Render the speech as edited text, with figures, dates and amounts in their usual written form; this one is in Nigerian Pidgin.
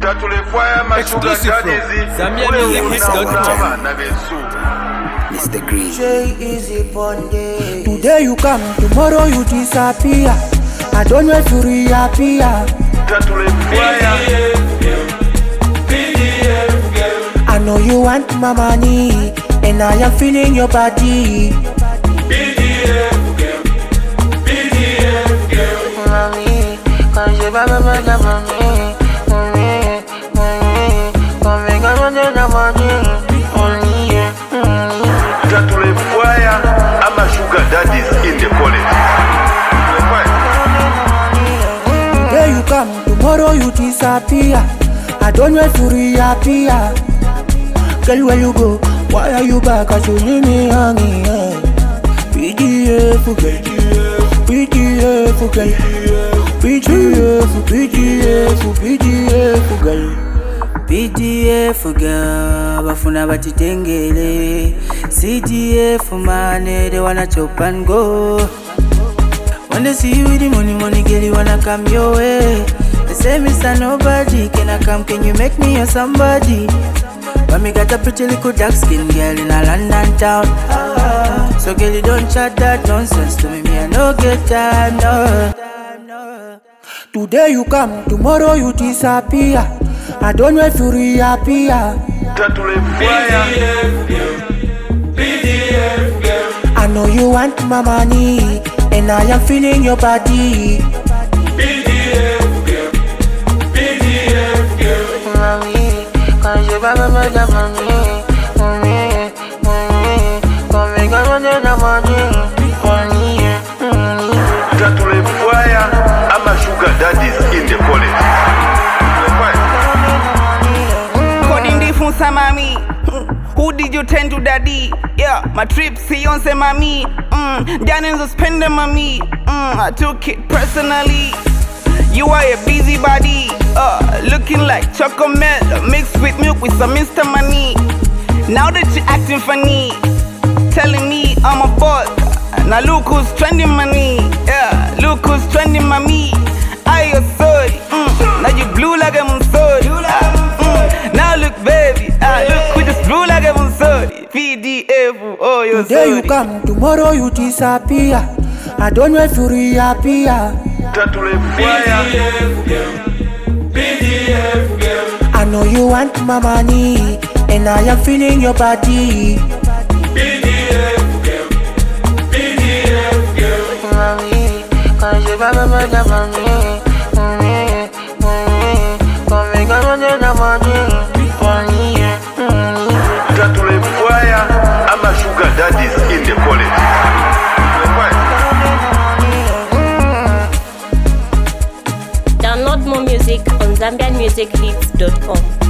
Mr. Green. Today you come, tomorrow you disappear. I don't know if you reappear. I know you want my money, and I am feeling your body. Mami, cause you baba baba mami, come make a money. I'm a sugar daddies in the college. Today you come, tomorrow you disappear. I don't know if you reappear. Girl, where you go? Why are you back? Cause you leave me hanging. PDF, girl. PDF, girl. PDF, girl. PDF girl, bafuna batitengele. CDF man, they wanna chop and go. When they see you with the money, girl, you wanna come your way. They say, Mr. Nobody, can I come? Can you make me a somebody? But me got a pretty little dark skin girl in a London town. So girl, you don't chat that nonsense to me, I no get time, no. Today you come, tomorrow you disappear. I don't know if you reappear. I know you want my money, and I am feeling your body. Mami, cause you baba baba mami, come make a money. I'm a sugar daddies in the college. Mami, who did you tend to daddy? Yeah, my trip, see on say mami. Diamonds are spending mommy. I took it personally. You are a busybody, looking like chocolate mixed with milk with some Mr. Money. Now that you're acting funny, telling me I'm a boss. Now look who's trending money. Yeah, look who's trending mommy. I your sorry. Now you blue like I'm sorry. Now look baby, look we just blue like I'm sorry. PDF, oh you're sorry. Today you come, tomorrow you disappear. I don't know if you reappear. I know you want my money, and I am feeling your body. Mami, cause you baba baba mami, come make a money. I'm a sugar daddies in the college. Download more music on ZambianMusicHits.com.